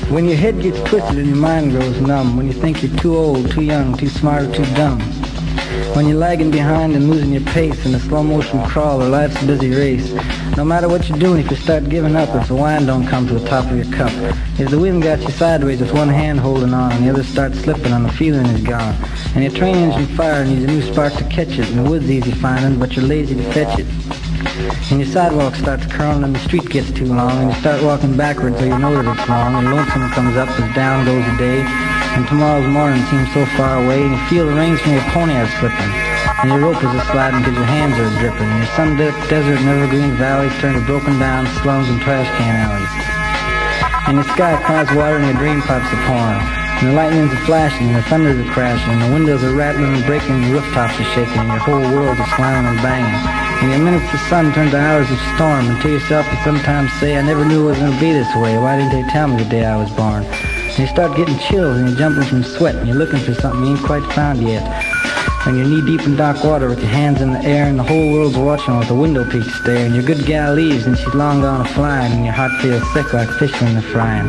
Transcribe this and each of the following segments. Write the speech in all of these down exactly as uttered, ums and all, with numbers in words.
When your head gets twisted and your mind grows numb, when you think you're too old, too young, too smart, or too dumb, when you're lagging behind and losing your pace in a slow motion crawl or life's busy race, no matter what you're doing, if you start giving up, if the wine don't come to the top of your cup, if the wind got you sideways with one hand holding on and the other starts slipping and the feeling is gone, and your train engine fire needs a new spark to catch it, and the wood's easy finding, but you're lazy to fetch it, and your sidewalk starts curling and the street gets too long, and you start walking backwards so you know that it's wrong, and lonesome comes up as down goes the day, and tomorrow's morning seems so far away, and you feel the reins from your pony are slipping, and your rope is a-sliding because your hands are dripping, and your sun-dipped desert and evergreen valleys turn to broken down slums and trash can alleys, and the sky cries water and your dream pipes are pouring, and the lightnings are flashing, and the thunders are crashing, and the windows are rattling and breaking, and the rooftops are shaking, and your whole world is slamming and banging, and your minutes of sun turn to hours of storm, and to yourself you sometimes say, I never knew it was going to be this way, why didn't they tell me the day I was born? And you start getting chills, and you're jumping from sweat, and you're looking for something you ain't quite found yet, and you're knee-deep in dark water with your hands in the air, and the whole world's watching with a window peak stare, and your good gal leaves, and she's long gone a-flying, and your heart feels sick like fish when they're frying.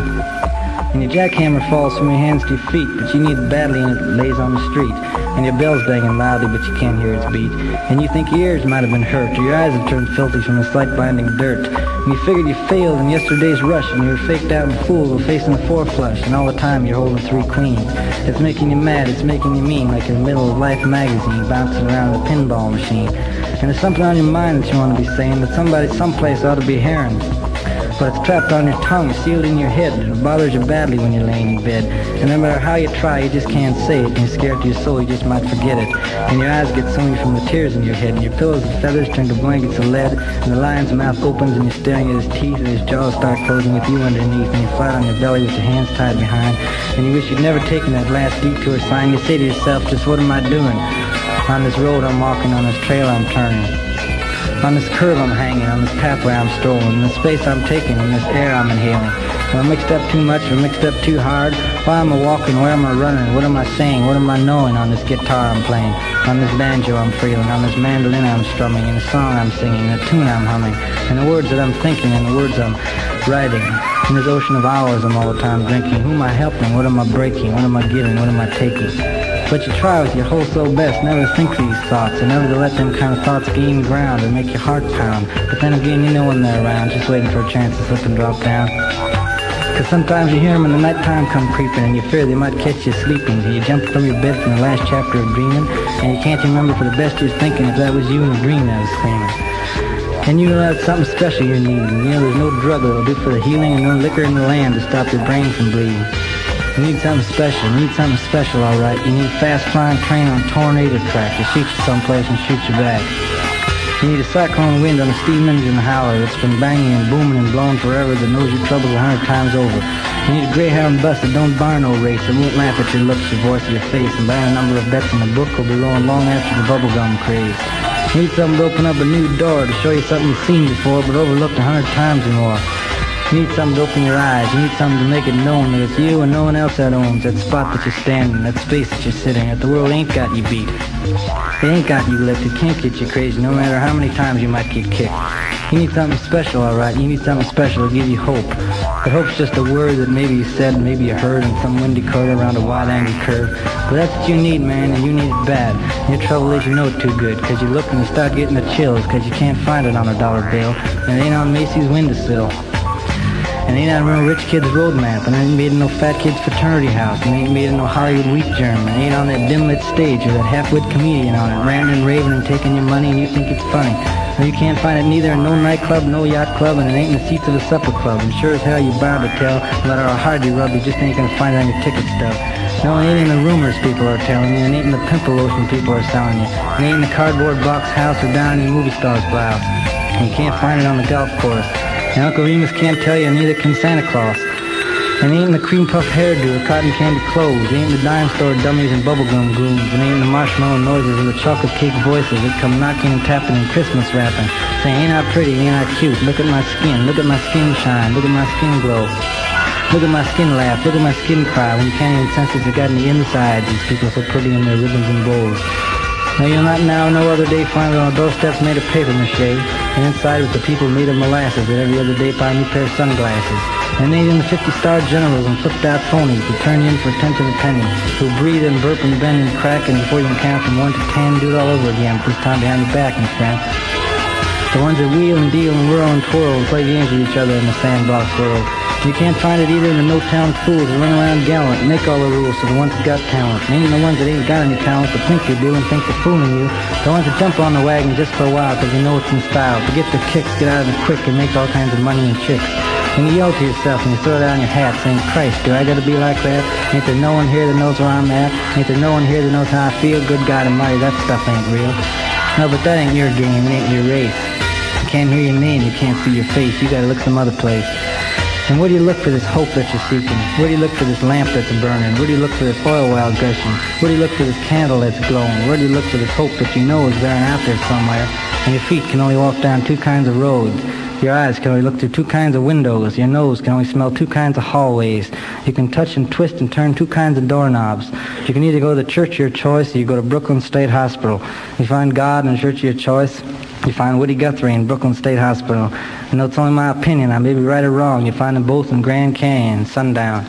And your jackhammer falls from your hands to your feet, but you need it badly and it lays on the street. And your bell's banging loudly, but you can't hear its beat. And you think your ears might have been hurt, or your eyes have turned filthy from the slight blinding dirt. And you figured you failed in yesterday's rush, and you were faked out and fooled while facing the four flush. And all the time you're holding three queens. It's making you mad, it's making you mean, like in the middle of Life magazine, bouncing around the pinball machine. And there's something on your mind that you want to be saying, that somebody someplace ought to be hearing. But it's trapped on your tongue, sealed in your head, and it bothers you badly when you're laying in bed. And no matter how you try, you just can't say it, and you're scared to your soul, you just might forget it. And your eyes get sunny from the tears in your head, and your pillows of feathers turn to blankets of lead, and the lion's mouth opens, and you're staring at his teeth, and his jaws start closing with you underneath, and you're flat on your belly with your hands tied behind, and you wish you'd never taken that last detour sign. You say to yourself, just what am I doing? On this road I'm walking, on this trail I'm turning. On this curve I'm hanging, on this pathway I'm strolling, in this space I'm taking, in this air I'm inhaling. Am I mixed up too much, or mixed up too hard? Why am I walking, where am I running, what am I saying, what am I knowing on this guitar I'm playing, on this banjo I'm feeling, on this mandolin I'm strumming, in the song I'm singing, in the tune I'm humming, in the words that I'm thinking, in the words I'm writing, in this ocean of hours I'm all the time drinking. Who am I helping, what am I breaking, what am I giving, what am I taking? But you try with your whole soul best never to think these thoughts, and never to let them kind of thoughts gain ground and make your heart pound. But then again, you know when they're around, just waiting for a chance to slip and drop down. Cause sometimes you hear them in the nighttime come creeping, and you fear they might catch you sleeping. So you jump from your bed from the last chapter of dreaming, and you can't remember for the best you're thinking if that was you in a dream that was screaming. And you know that's something special you're needing. You know there's no drug that'll do for the healing, and no liquor in the land to stop your brain from bleeding. You need something special, you need something special, alright. You need a fast-flying train on a tornado track to shoot you someplace and shoot you back. You need a cyclone wind on a steam engine howler that's been banging and booming and blowing forever, that knows your troubles a hundred times over. You need a greyhound bus that don't bar no race, that won't laugh at your looks, your voice, or your face, and buy a number of bets in the book will be rolling long after the bubblegum craze. You need something to open up a new door, to show you something you've seen before but overlooked a hundred times or more. You need something to open your eyes, you need something to make it known that it's you and no one else that owns that spot that you're standing, that space that you're sitting, that the world ain't got you beat. It ain't got you licked, it can't get you crazy no matter how many times you might get kicked. You need something special, alright, you need something special to give you hope. But hope's just a word that maybe you said, maybe you heard in some windy corner around a wide-angled curve. But that's what you need, man, and you need it bad. And your trouble is you know it too good, cause you're looking to start getting the chills, cause you can't find it on a dollar bill, and it ain't on Macy's windowsill. And it ain't on a rich kid's road map, and it ain't made in no fat kid's fraternity house, and it ain't made in no Hollywood wheat germ, and it ain't on that dim-lit stage with that half-wit comedian on it, ranting and raving and taking your money, and you think it's funny. Well, you can't find it neither in no nightclub, no yacht club, and it ain't in the seats of a supper club, and sure as hell you bound to tell, no matter how hard you rub, you just ain't gonna find it on your ticket stub. No, it ain't in the rumors people are telling you, it ain't in the pimple lotion people are selling you, it ain't in the cardboard box house or down in your movie star's blouse, and you can't find it on the golf course. And Uncle Remus can't tell you, and neither can Santa Claus. And it ain't in the cream puff hairdo or cotton candy clothes. It ain't in the dime store dummies and bubblegum grooms. It ain't in the marshmallow noises or the chocolate cake voices that come knocking and tapping and Christmas rapping, saying, ain't I pretty, ain't I cute, look at my skin, look at my skin shine, look at my skin glow. Look at my skin laugh, look at my skin cry, when you can't even sense it, you got in the inside, these people so pretty in their ribbons and bows. Now you'll not now, no other day, find it on doorsteps made of paper mache. And inside was the people made of molasses that every other day buy a new pair of sunglasses. And then even the fifty-star generals and flipped-out phonies who turn you in for a tenth of a penny, who breathe and burp and bend and crack, and before you can count from one to ten, do it all over again, this time behind your back, my friend. The ones that wheel and deal and whirl and twirl and play games with each other in the sandbox world. You can't find it either in the no-town fools that run around gallant, make all the rules to the ones that got talent. And even the ones that ain't got any talent but think they do and think they're fooling you. The ones that jump on the wagon just for a while because they know it's in style. To get their kicks, get out of it quick, and make all kinds of money and chicks. And you yell to yourself and you throw down your hat saying, Christ, do I gotta be like that? Ain't there no one here that knows where I'm at? Ain't there no one here that knows how I feel? Good God Almighty, that stuff ain't real. No, but that ain't your game, it ain't your race. You can't hear your name, you can't see your face, you gotta look some other place. And where do you look for this hope that you're seeking? Where do you look for this lamp that's burning? Where do you look for this oil well gushing? Where do you look for this candle that's glowing? Where do you look for this hope that you know is there and out there somewhere? And your feet can only walk down two kinds of roads. Your eyes can only look through two kinds of windows. Your nose can only smell two kinds of hallways. You can touch and twist and turn two kinds of doorknobs. You can either go to the church of your choice or you go to Brooklyn State Hospital. You find God in the church of your choice. You find Woody Guthrie in Brooklyn State Hospital. I know it's only my opinion. I may be right or wrong. You find them both in Grand Canyon, sundown.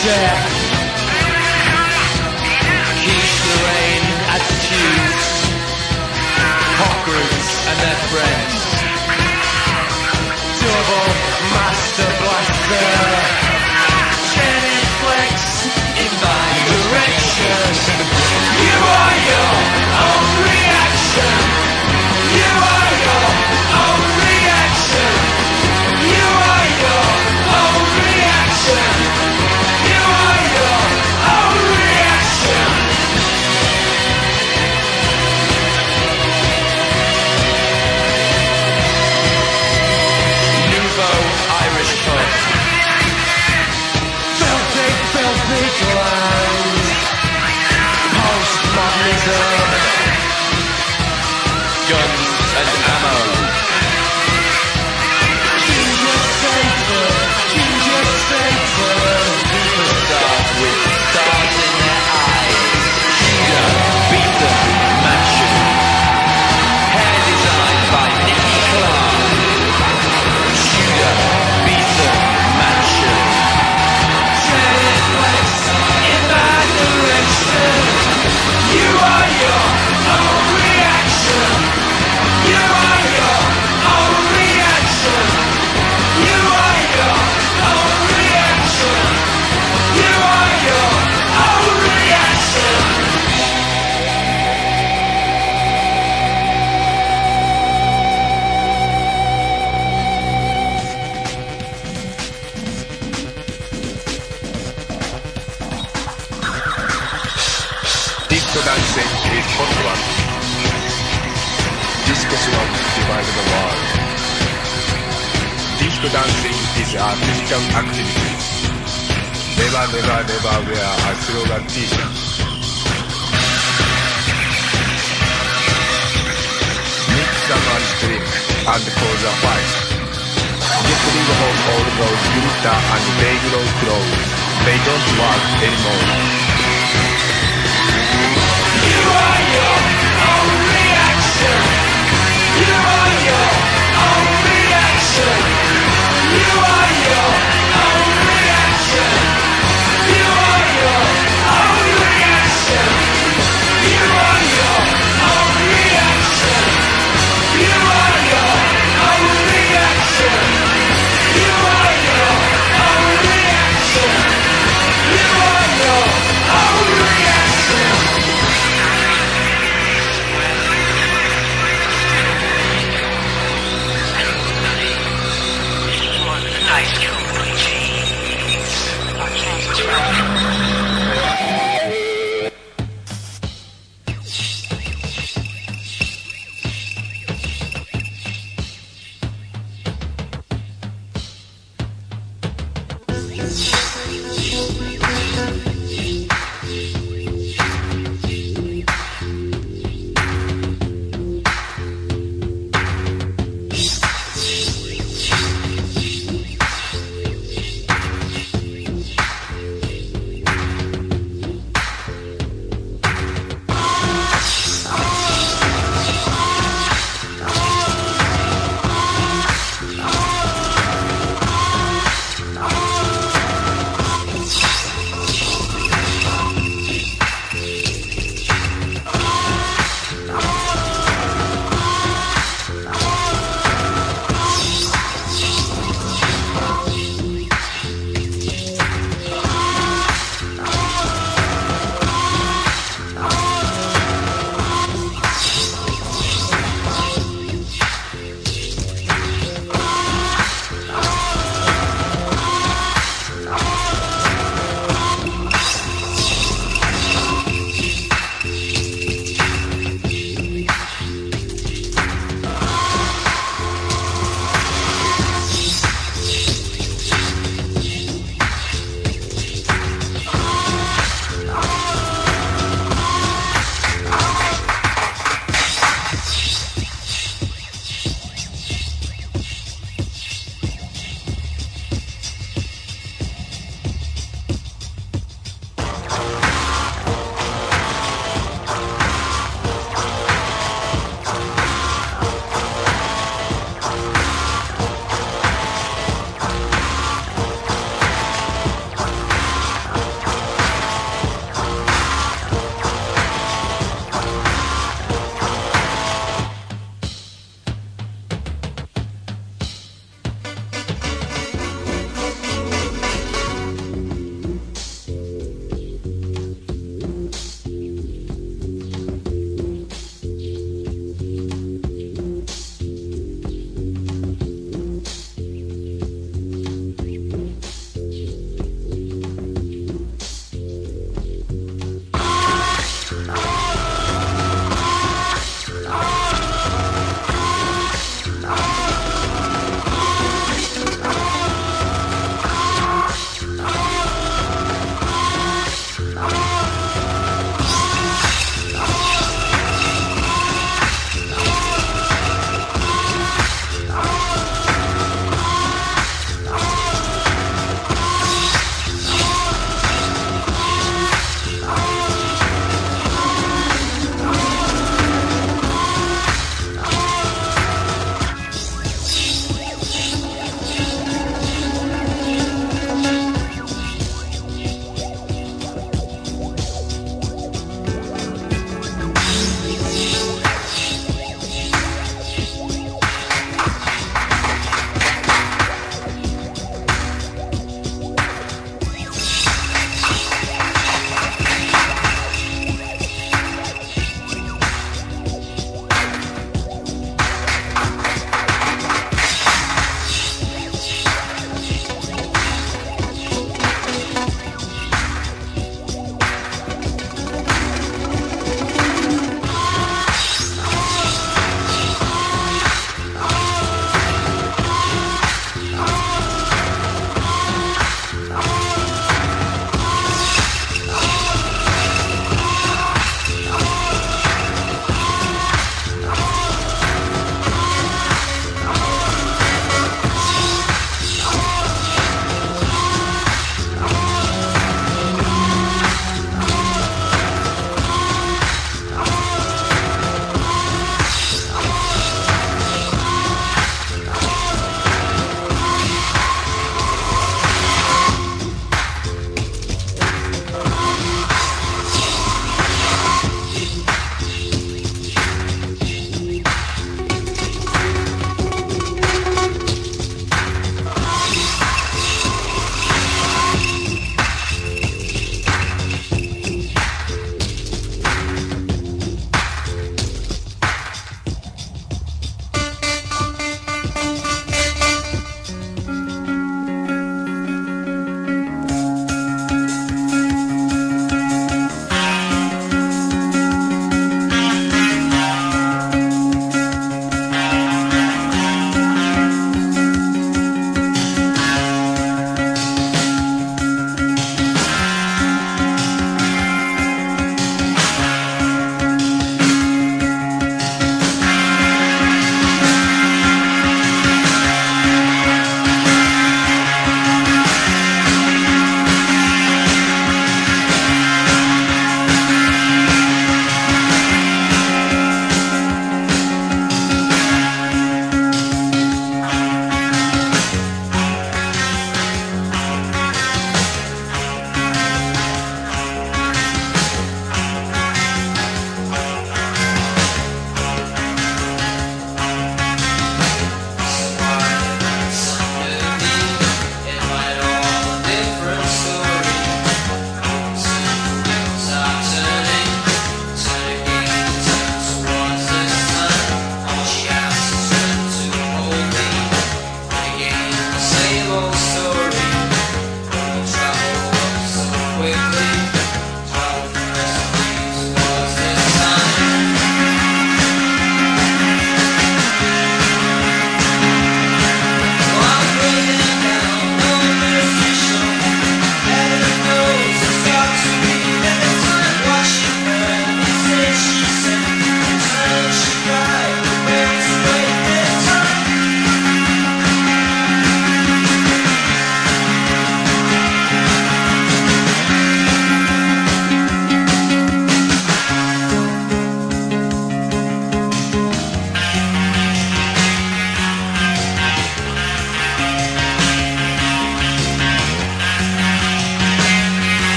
death. Quiche Lorraine attitudes, hot groups and their friends. Double master blaster, genuflex in my direction. You are your own reaction. You are your own reaction. You are your own reaction. You are your own reaction. Nouveau Irish pub. Filthy, filthy clowns. Postmodernism. Guns and ammo. Ginger safer, ginger safer. Superstars with stars in their eyes. Judah, Beaton, Mansion. Hair designed by Nicky Clark. Judah, Beaton, Mansion. Genuflex in that direction. You are your own reaction. You are your own reaction. You are your own reaction. You are your own reaction. Disco dancing is hot one. Disco song divides the world. Disco dancing is a physical activity. Never, never, never wear a slogan t-shirt. Mix and match drink and cause a fight. Get rid of all those glitter and day-glow clothes. They don't work anymore. You are your